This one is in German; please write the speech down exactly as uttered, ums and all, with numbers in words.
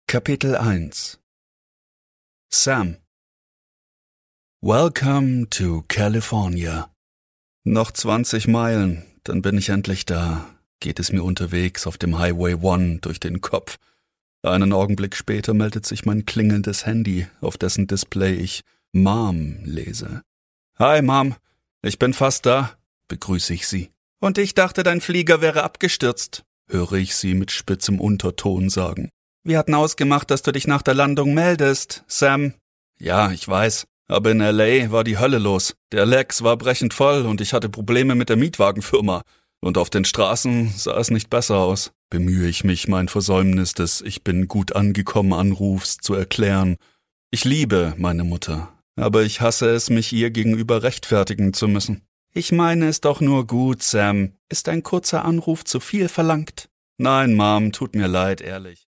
Kapitel eins. Sam. Welcome to California. Noch zwanzig Meilen, dann bin ich endlich da, geht es mir unterwegs auf dem Highway One durch den Kopf. Einen Augenblick später meldet sich mein klingelndes Handy, auf dessen Display ich Mom lese. Hi Mom, ich bin fast da, begrüße ich sie. Und ich dachte, dein Flieger wäre abgestürzt, höre ich sie mit spitzem Unterton sagen. Wir hatten ausgemacht, dass du dich nach der Landung meldest, Sam. Ja, ich weiß, aber in L A war die Hölle los. Der Lex war brechend voll und ich hatte Probleme mit der Mietwagenfirma. Und auf den Straßen sah es nicht besser aus. Bemühe ich mich, mein Versäumnis des Ich bin gut angekommen Anrufs zu erklären. Ich liebe meine Mutter, aber ich hasse es, mich ihr gegenüber rechtfertigen zu müssen. Ich meine es doch nur gut, Sam. Ist ein kurzer Anruf zu viel verlangt? Nein, Mom, tut mir leid, ehrlich.